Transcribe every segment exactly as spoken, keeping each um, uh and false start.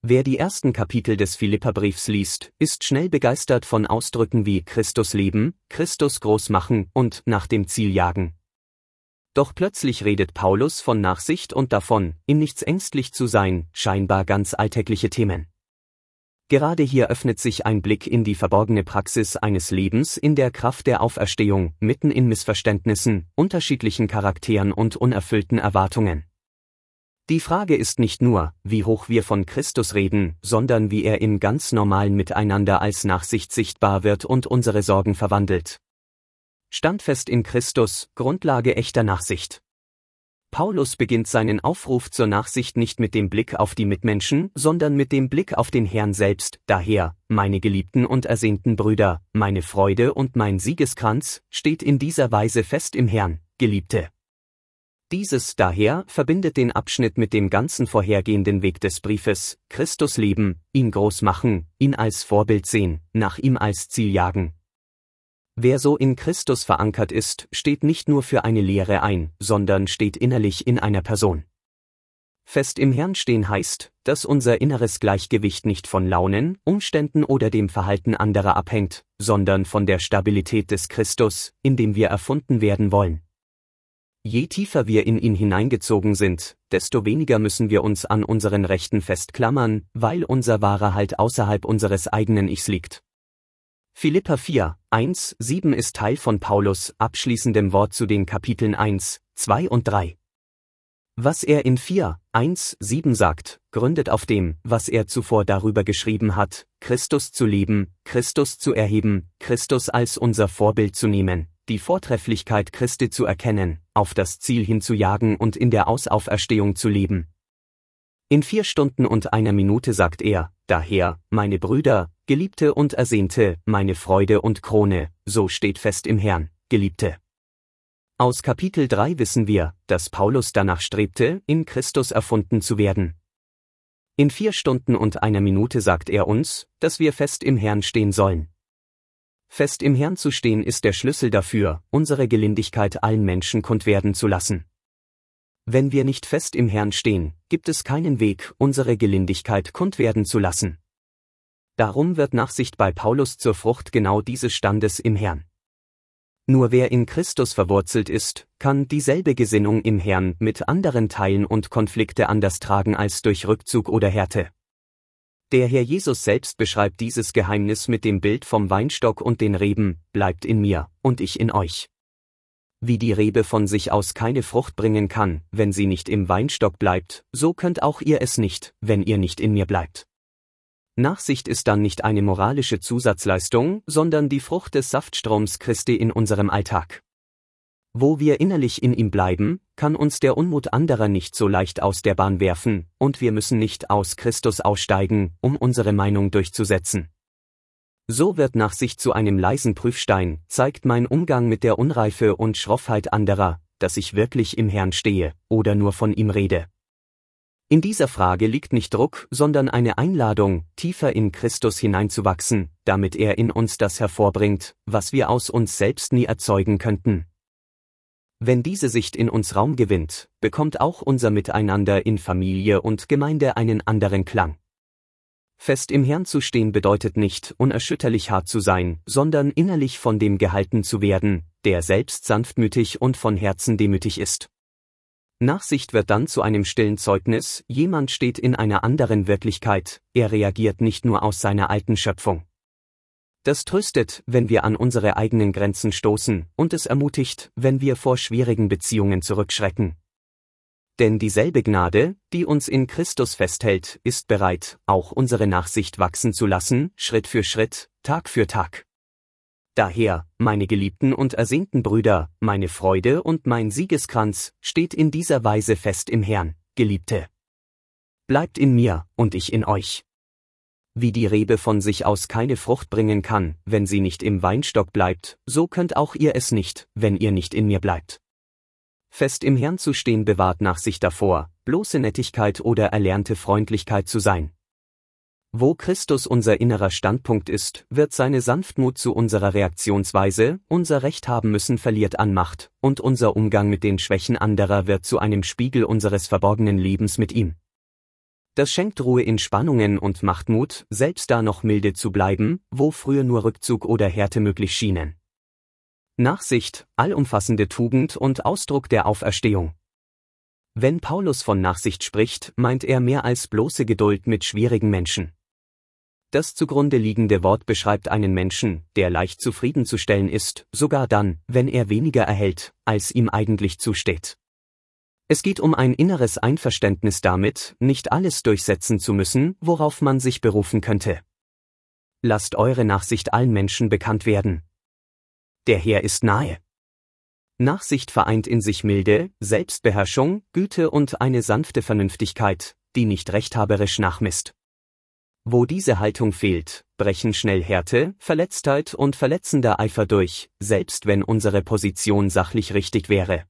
Wer die ersten Kapitel des Philipperbriefs liest, ist schnell begeistert von Ausdrücken wie Christus leben, Christus groß machen und nach dem Ziel jagen. Doch plötzlich redet Paulus von Nachsicht und davon, in nichts ängstlich zu sein, scheinbar ganz alltägliche Themen. Gerade hier öffnet sich ein Blick in die verborgene Praxis eines Lebens in der Kraft der Auferstehung, mitten in Missverständnissen, unterschiedlichen Charakteren und unerfüllten Erwartungen. Die Frage ist nicht nur, wie hoch wir von Christus reden, sondern wie er im ganz normalen Miteinander als Nachsicht sichtbar wird und unsere Sorgen verwandelt. Standfest in Christus, Grundlage echter Nachsicht. Paulus beginnt seinen Aufruf zur Nachsicht nicht mit dem Blick auf die Mitmenschen, sondern mit dem Blick auf den Herrn selbst. Daher, meine geliebten und ersehnten Brüder, meine Freude und mein Siegeskranz, steht in dieser Weise fest im Herrn, Geliebte. Dieses daher verbindet den Abschnitt mit dem ganzen vorhergehenden Weg des Briefes: Christus leben, ihn groß machen, ihn als Vorbild sehen, nach ihm als Ziel jagen. Wer so in Christus verankert ist, steht nicht nur für eine Lehre ein, sondern steht innerlich in einer Person. Fest im Herrn stehen heißt, dass unser inneres Gleichgewicht nicht von Launen, Umständen oder dem Verhalten anderer abhängt, sondern von der Stabilität des Christus, in dem wir erfunden werden wollen. Je tiefer wir in ihn hineingezogen sind, desto weniger müssen wir uns an unseren Rechten festklammern, weil unser wahrer Halt außerhalb unseres eigenen Ichs liegt. Philipper vier, eins, sieben ist Teil von Paulus' abschließendem Wort zu den Kapiteln eins, zwei und drei. Was er in vier, eins, sieben sagt, gründet auf dem, was er zuvor darüber geschrieben hat: Christus zu lieben, Christus zu erheben, Christus als unser Vorbild zu nehmen, die Vortrefflichkeit Christi zu erkennen, auf das Ziel hinzujagen und in der Auferstehung zu leben. In vier Stunden und einer Minute sagt er: Daher, meine Brüder, Geliebte und Ersehnte, meine Freude und Krone, so steht fest im Herrn, Geliebte. Aus Kapitel drei wissen wir, dass Paulus danach strebte, in Christus erfunden zu werden. In vier Stunden und einer Minute sagt er uns, dass wir fest im Herrn stehen sollen. Fest im Herrn zu stehen ist der Schlüssel dafür, unsere Gelindigkeit allen Menschen kundwerden zu lassen. Wenn wir nicht fest im Herrn stehen, gibt es keinen Weg, unsere Gelindigkeit kundwerden zu lassen. Darum wird Nachsicht bei Paulus zur Frucht genau dieses Standes im Herrn. Nur wer in Christus verwurzelt ist, kann dieselbe Gesinnung im Herrn mit anderen teilen und Konflikte anders tragen als durch Rückzug oder Härte. Der Herr Jesus selbst beschreibt dieses Geheimnis mit dem Bild vom Weinstock und den Reben: Bleibt in mir, und ich in euch. Wie die Rebe von sich aus keine Frucht bringen kann, wenn sie nicht im Weinstock bleibt, so könnt auch ihr es nicht, wenn ihr nicht in mir bleibt. Nachsicht ist dann nicht eine moralische Zusatzleistung, sondern die Frucht des Saftstroms Christi in unserem Alltag. Wo wir innerlich in ihm bleiben, kann uns der Unmut anderer nicht so leicht aus der Bahn werfen, und wir müssen nicht aus Christus aussteigen, um unsere Meinung durchzusetzen. So wird Nachsicht zu einem leisen Prüfstein, zeigt mein Umgang mit der Unreife und Schroffheit anderer, dass ich wirklich im Herrn stehe, oder nur von ihm rede. In dieser Frage liegt nicht Druck, sondern eine Einladung, tiefer in Christus hineinzuwachsen, damit er in uns das hervorbringt, was wir aus uns selbst nie erzeugen könnten. Wenn diese Sicht in uns Raum gewinnt, bekommt auch unser Miteinander in Familie und Gemeinde einen anderen Klang. Fest im Herrn zu stehen bedeutet nicht, unerschütterlich hart zu sein, sondern innerlich von dem gehalten zu werden, der selbst sanftmütig und von Herzen demütig ist. Nachsicht wird dann zu einem stillen Zeugnis: Jemand steht in einer anderen Wirklichkeit, er reagiert nicht nur aus seiner alten Schöpfung. Das tröstet, wenn wir an unsere eigenen Grenzen stoßen, und es ermutigt, wenn wir vor schwierigen Beziehungen zurückschrecken. Denn dieselbe Gnade, die uns in Christus festhält, ist bereit, auch unsere Nachsicht wachsen zu lassen, Schritt für Schritt, Tag für Tag. Daher, meine geliebten und ersehnten Brüder, meine Freude und mein Siegeskranz, steht in dieser Weise fest im Herrn, Geliebte. Bleibt in mir, und ich in euch. Wie die Rebe von sich aus keine Frucht bringen kann, wenn sie nicht im Weinstock bleibt, so könnt auch ihr es nicht, wenn ihr nicht in mir bleibt. Fest im Herrn zu stehen bewahrt Nachsicht davor, bloße Nettigkeit oder erlernte Freundlichkeit zu sein. Wo Christus unser innerer Standpunkt ist, wird seine Sanftmut zu unserer Reaktionsweise, unser Recht haben müssen verliert an Macht, und unser Umgang mit den Schwächen anderer wird zu einem Spiegel unseres verborgenen Lebens mit ihm. Das schenkt Ruhe in Spannungen und macht Mut, selbst da noch milde zu bleiben, wo früher nur Rückzug oder Härte möglich schienen. Nachsicht, allumfassende Tugend und Ausdruck der Auferstehung. Wenn Paulus von Nachsicht spricht, meint er mehr als bloße Geduld mit schwierigen Menschen. Das zugrunde liegende Wort beschreibt einen Menschen, der leicht zufriedenzustellen ist, sogar dann, wenn er weniger erhält, als ihm eigentlich zusteht. Es geht um ein inneres Einverständnis damit, nicht alles durchsetzen zu müssen, worauf man sich berufen könnte. Lasst eure Nachsicht allen Menschen bekannt werden. Der Herr ist nahe. Nachsicht vereint in sich Milde, Selbstbeherrschung, Güte und eine sanfte Vernünftigkeit, die nicht rechthaberisch nachmisst. Wo diese Haltung fehlt, brechen schnell Härte, Verletztheit und verletzender Eifer durch, selbst wenn unsere Position sachlich richtig wäre.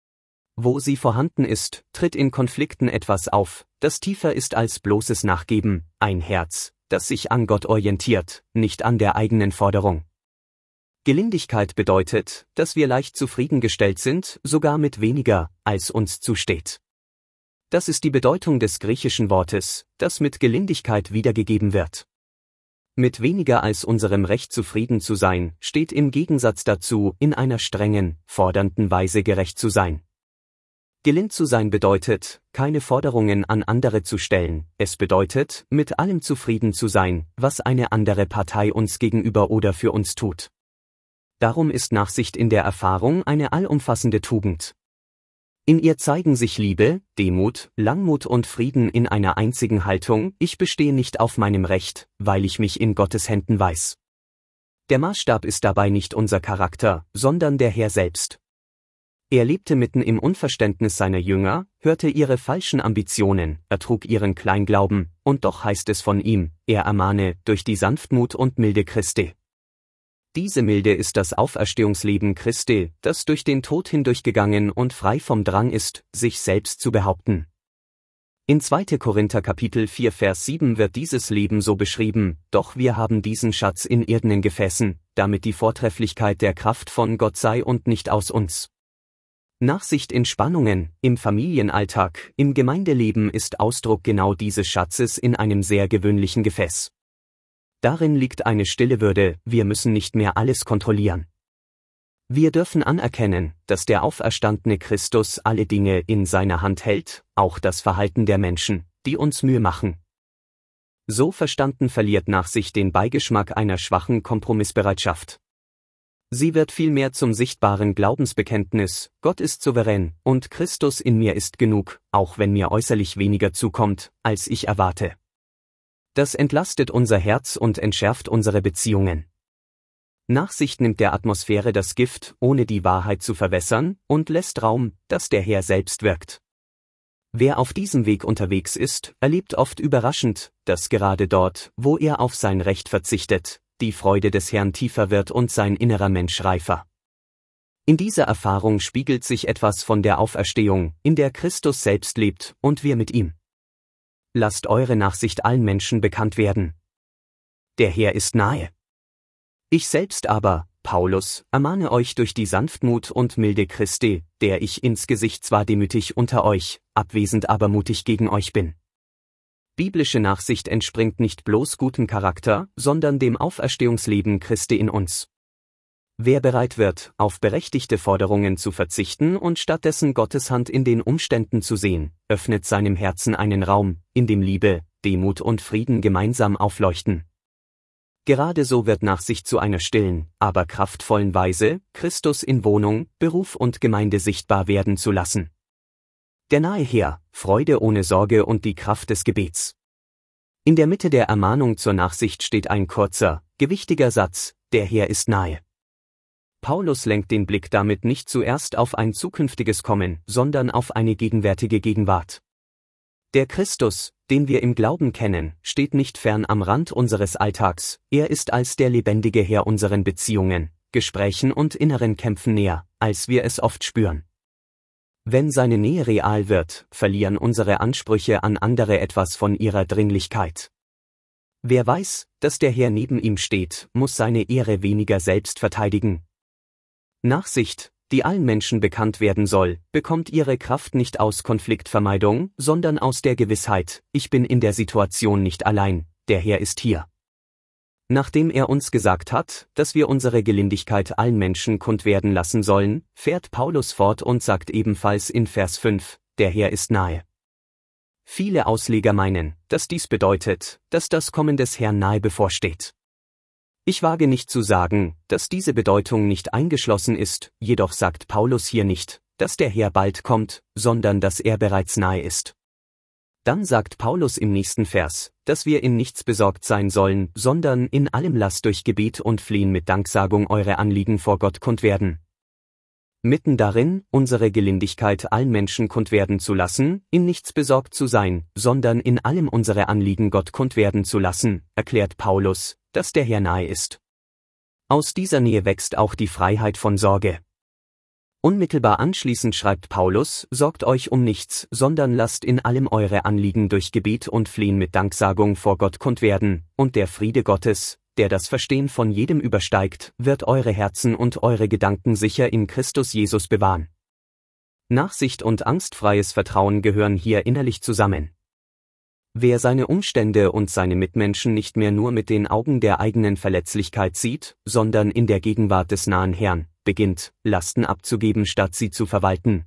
Wo sie vorhanden ist, tritt in Konflikten etwas auf, das tiefer ist als bloßes Nachgeben, ein Herz, das sich an Gott orientiert, nicht an der eigenen Forderung. Gelindigkeit bedeutet, dass wir leicht zufriedengestellt sind, sogar mit weniger, als uns zusteht. Das ist die Bedeutung des griechischen Wortes, das mit Gelindigkeit wiedergegeben wird. Mit weniger als unserem Recht zufrieden zu sein, steht im Gegensatz dazu, in einer strengen, fordernden Weise gerecht zu sein. Gelind zu sein bedeutet, keine Forderungen an andere zu stellen, es bedeutet, mit allem zufrieden zu sein, was eine andere Partei uns gegenüber oder für uns tut. Darum ist Nachsicht in der Erfahrung eine allumfassende Tugend. In ihr zeigen sich Liebe, Demut, Langmut und Frieden in einer einzigen Haltung: Ich bestehe nicht auf meinem Recht, weil ich mich in Gottes Händen weiß. Der Maßstab ist dabei nicht unser Charakter, sondern der Herr selbst. Er lebte mitten im Unverständnis seiner Jünger, hörte ihre falschen Ambitionen, ertrug ihren Kleinglauben, und doch heißt es von ihm, er ermahne durch die Sanftmut und Milde Christi. Diese Milde ist das Auferstehungsleben Christi, das durch den Tod hindurchgegangen und frei vom Drang ist, sich selbst zu behaupten. In zweiter Korinther Kapitel vier Vers sieben wird dieses Leben so beschrieben: Doch wir haben diesen Schatz in irdenen Gefäßen, damit die Vortrefflichkeit der Kraft von Gott sei und nicht aus uns. Nachsicht in Spannungen, im Familienalltag, im Gemeindeleben ist Ausdruck genau dieses Schatzes in einem sehr gewöhnlichen Gefäß. Darin liegt eine stille Würde, wir müssen nicht mehr alles kontrollieren. Wir dürfen anerkennen, dass der auferstandene Christus alle Dinge in seiner Hand hält, auch das Verhalten der Menschen, die uns Mühe machen. So verstanden verliert Nachsicht den Beigeschmack einer schwachen Kompromissbereitschaft. Sie wird vielmehr zum sichtbaren Glaubensbekenntnis: Gott ist souverän, und Christus in mir ist genug, auch wenn mir äußerlich weniger zukommt, als ich erwarte. Das entlastet unser Herz und entschärft unsere Beziehungen. Nachsicht nimmt der Atmosphäre das Gift, ohne die Wahrheit zu verwässern, und lässt Raum, dass der Herr selbst wirkt. Wer auf diesem Weg unterwegs ist, erlebt oft überraschend, dass gerade dort, wo er auf sein Recht verzichtet, die Freude des Herrn tiefer wird und sein innerer Mensch reifer. In dieser Erfahrung spiegelt sich etwas von der Auferstehung, in der Christus selbst lebt und wir mit ihm. Lasst eure Nachsicht allen Menschen bekannt werden. Der Herr ist nahe. Ich selbst aber, Paulus, ermahne euch durch die Sanftmut und Milde Christi, der ich ins Gesicht zwar demütig unter euch, abwesend aber mutig gegen euch bin. Biblische Nachsicht entspringt nicht bloß gutem Charakter, sondern dem Auferstehungsleben Christi in uns. Wer bereit wird, auf berechtigte Forderungen zu verzichten und stattdessen Gottes Hand in den Umständen zu sehen, öffnet seinem Herzen einen Raum, in dem Liebe, Demut und Frieden gemeinsam aufleuchten. Gerade so wird Nachsicht zu einer stillen, aber kraftvollen Weise, Christus in Wohnung, Beruf und Gemeinde sichtbar werden zu lassen. Der nahe Herr, Freude ohne Sorge und die Kraft des Gebets. In der Mitte der Ermahnung zur Nachsicht steht ein kurzer, gewichtiger Satz: Der Herr ist nahe. Paulus lenkt den Blick damit nicht zuerst auf ein zukünftiges Kommen, sondern auf eine gegenwärtige Gegenwart. Der Christus, den wir im Glauben kennen, steht nicht fern am Rand unseres Alltags, er ist als der lebendige Herr unseren Beziehungen, Gesprächen und inneren Kämpfen näher, als wir es oft spüren. Wenn seine Nähe real wird, verlieren unsere Ansprüche an andere etwas von ihrer Dringlichkeit. Wer weiß, dass der Herr neben ihm steht, muss seine Ehre weniger selbst verteidigen. Nachsicht, die allen Menschen bekannt werden soll, bekommt ihre Kraft nicht aus Konfliktvermeidung, sondern aus der Gewissheit, ich bin in der Situation nicht allein, der Herr ist hier. Nachdem er uns gesagt hat, dass wir unsere Gelindigkeit allen Menschen kundwerden lassen sollen, fährt Paulus fort und sagt ebenfalls in Vers fünf, der Herr ist nahe. Viele Ausleger meinen, dass dies bedeutet, dass das Kommen des Herrn nahe bevorsteht. Ich wage nicht zu sagen, dass diese Bedeutung nicht eingeschlossen ist, jedoch sagt Paulus hier nicht, dass der Herr bald kommt, sondern dass er bereits nahe ist. Dann sagt Paulus im nächsten Vers, dass wir in nichts besorgt sein sollen, sondern in allem lasst durch Gebet und Flehen mit Danksagung eure Anliegen vor Gott kundwerden. Mitten darin, unsere Gelindigkeit allen Menschen kundwerden zu lassen, in nichts besorgt zu sein, sondern in allem unsere Anliegen Gott kundwerden zu lassen, erklärt Paulus, dass der Herr nahe ist. Aus dieser Nähe wächst auch die Freiheit von Sorge. Unmittelbar anschließend schreibt Paulus, sorgt euch um nichts, sondern lasst in allem eure Anliegen durch Gebet und Flehen mit Danksagung vor Gott kundwerden, und der Friede Gottes, der das Verstehen von jedem übersteigt, wird eure Herzen und eure Gedanken sicher in Christus Jesus bewahren. Nachsicht und angstfreies Vertrauen gehören hier innerlich zusammen. Wer seine Umstände und seine Mitmenschen nicht mehr nur mit den Augen der eigenen Verletzlichkeit sieht, sondern in der Gegenwart des nahen Herrn, beginnt, Lasten abzugeben statt sie zu verwalten.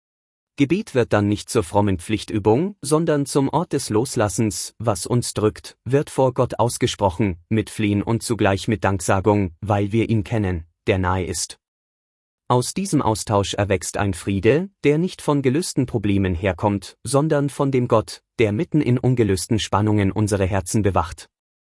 Gebet wird dann nicht zur frommen Pflichtübung, sondern zum Ort des Loslassens, was uns drückt, wird vor Gott ausgesprochen, mit Flehen und zugleich mit Danksagung, weil wir ihn kennen, der nahe ist. Aus diesem Austausch erwächst ein Friede, der nicht von gelösten Problemen herkommt, sondern von dem Gott, der mitten in ungelösten Spannungen unsere Herzen bewacht.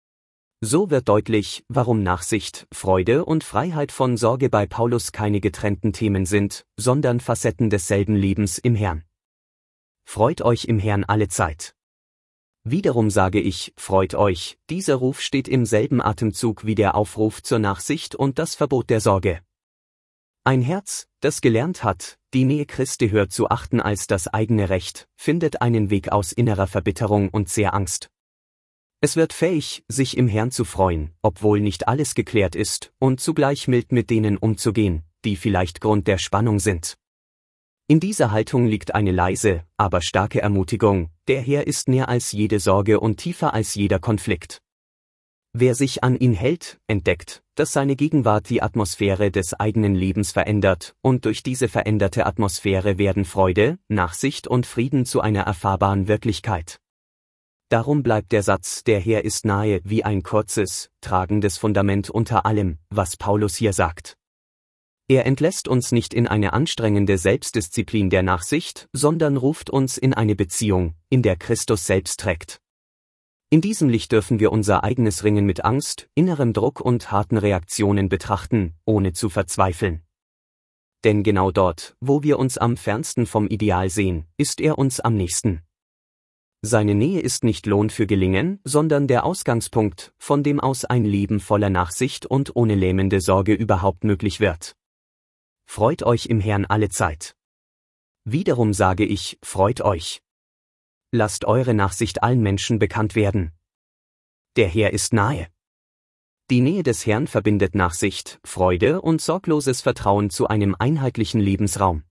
So wird deutlich, warum Nachsicht, Freude und Freiheit von Sorge bei Paulus keine getrennten Themen sind, sondern Facetten desselben Lebens im Herrn. Freut euch im Herrn alle Zeit. Wiederum sage ich, freut euch, dieser Ruf steht im selben Atemzug wie der Aufruf zur Nachsicht und das Verbot der Sorge. Ein Herz, das gelernt hat, die Nähe Christi höher zu achten als das eigene Recht, findet einen Weg aus innerer Verbitterung und sehr Angst. Es wird fähig, sich im Herrn zu freuen, obwohl nicht alles geklärt ist, und zugleich mild mit denen umzugehen, die vielleicht Grund der Spannung sind. In dieser Haltung liegt eine leise, aber starke Ermutigung, der Herr ist näher als jede Sorge und tiefer als jeder Konflikt. Wer sich an ihn hält, entdeckt, dass seine Gegenwart die Atmosphäre des eigenen Lebens verändert, und durch diese veränderte Atmosphäre werden Freude, Nachsicht und Frieden zu einer erfahrbaren Wirklichkeit. Darum bleibt der Satz, der Herr ist nahe, wie ein kurzes, tragendes Fundament unter allem, was Paulus hier sagt. Er entlässt uns nicht in eine anstrengende Selbstdisziplin der Nachsicht, sondern ruft uns in eine Beziehung, in der Christus selbst trägt. In diesem Licht dürfen wir unser eigenes Ringen mit Angst, innerem Druck und harten Reaktionen betrachten, ohne zu verzweifeln. Denn genau dort, wo wir uns am fernsten vom Ideal sehen, ist er uns am nächsten. Seine Nähe ist nicht Lohn für Gelingen, sondern der Ausgangspunkt, von dem aus ein Leben voller Nachsicht und ohne lähmende Sorge überhaupt möglich wird. Freut euch im Herrn alle Zeit. Wiederum sage ich, freut euch. Lasst eure Nachsicht allen Menschen bekannt werden. Der Herr ist nahe. Die Nähe des Herrn verbindet Nachsicht, Freude und sorgloses Vertrauen zu einem einheitlichen Lebensraum.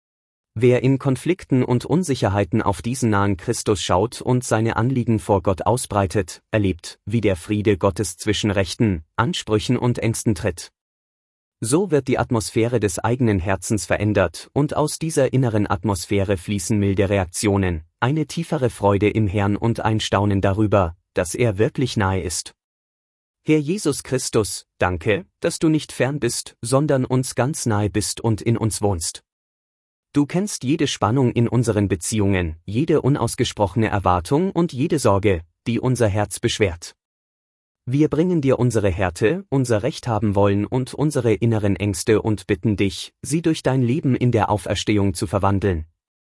Wer in Konflikten und Unsicherheiten auf diesen nahen Christus schaut und seine Anliegen vor Gott ausbreitet, erlebt, wie der Friede Gottes zwischen Rechten, Ansprüchen und Ängsten tritt. So wird die Atmosphäre des eigenen Herzens verändert und aus dieser inneren Atmosphäre fließen milde Reaktionen, eine tiefere Freude im Herrn und ein Staunen darüber, dass er wirklich nahe ist. Herr Jesus Christus, danke, dass du nicht fern bist, sondern uns ganz nahe bist und in uns wohnst. Du kennst jede Spannung in unseren Beziehungen, jede unausgesprochene Erwartung und jede Sorge, die unser Herz beschwert. Wir bringen dir unsere Härte, unser Recht haben wollen und unsere inneren Ängste und bitten dich, sie durch dein Leben in der Auferstehung zu verwandeln.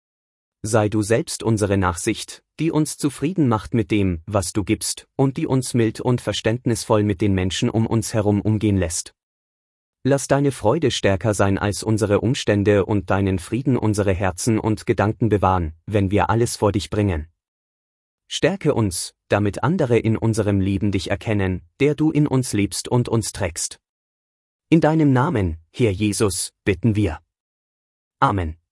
Sei du selbst unsere Nachsicht, die uns zufrieden macht mit dem, was du gibst, und die uns mild und verständnisvoll mit den Menschen um uns herum umgehen lässt. Lass deine Freude stärker sein als unsere Umstände und deinen Frieden unsere Herzen und Gedanken bewahren, wenn wir alles vor dich bringen. Stärke uns, damit andere in unserem Leben dich erkennen, der du in uns lebst und uns trägst. In deinem Namen, Herr Jesus, bitten wir. Amen.